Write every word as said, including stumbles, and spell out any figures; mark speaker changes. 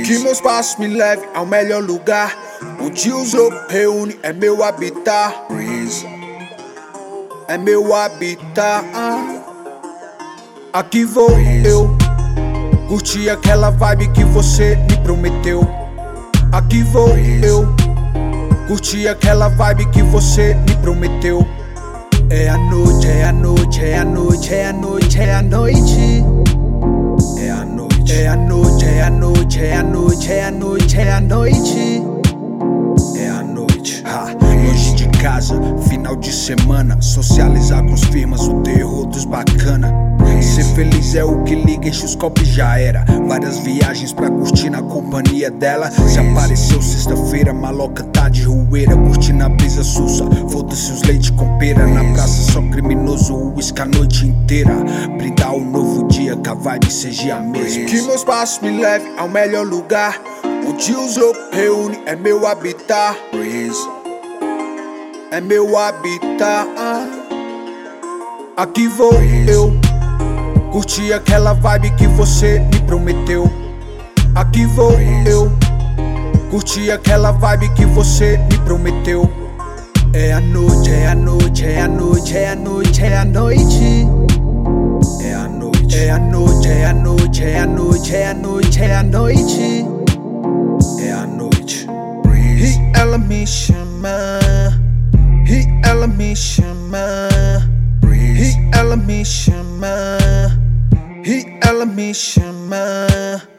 Speaker 1: Que meus passos me levem ao melhor lugar, onde os loucos reúnem, é meu habitat. É meu habitat. Aqui vou eu curtir aquela vibe que você me prometeu. Aqui vou eu curtir aquela vibe que você me prometeu. É a noite, é a noite, é a noite, é a noite, é a noite. É a noite, é a noite, é a noite, é a noite, é a noite, é a noite. É a noite, ha, longe de casa, final de semana, socializar com os firmas, o terror dos bacana. Ser feliz é o que liga, enche os copos já era. Várias viagens pra curtir na companhia dela. Se apareceu sexta-feira, maloca tá de rueira, curtindo a brisa sussa, foda-se os leite com pera. Na praça só criminoso, uísque a noite inteira. Brindar o novo dia, que a vibe seja a mesma. Que meus passos me levem ao melhor lugar, onde os loucos reúnem, é meu habitat. É meu habitat. Aqui vou eu curtir aquela vibe que você me prometeu. Aqui vou eu curtir aquela vibe que você me prometeu. É a noite, é a noite, é a noite, é a noite, é a noite. É a noite, é a noite, é a noite, é a noite, é a noite, é a noite. É a noite. E ela me chama, e ela me chama, e ela me chama, e ela me chama.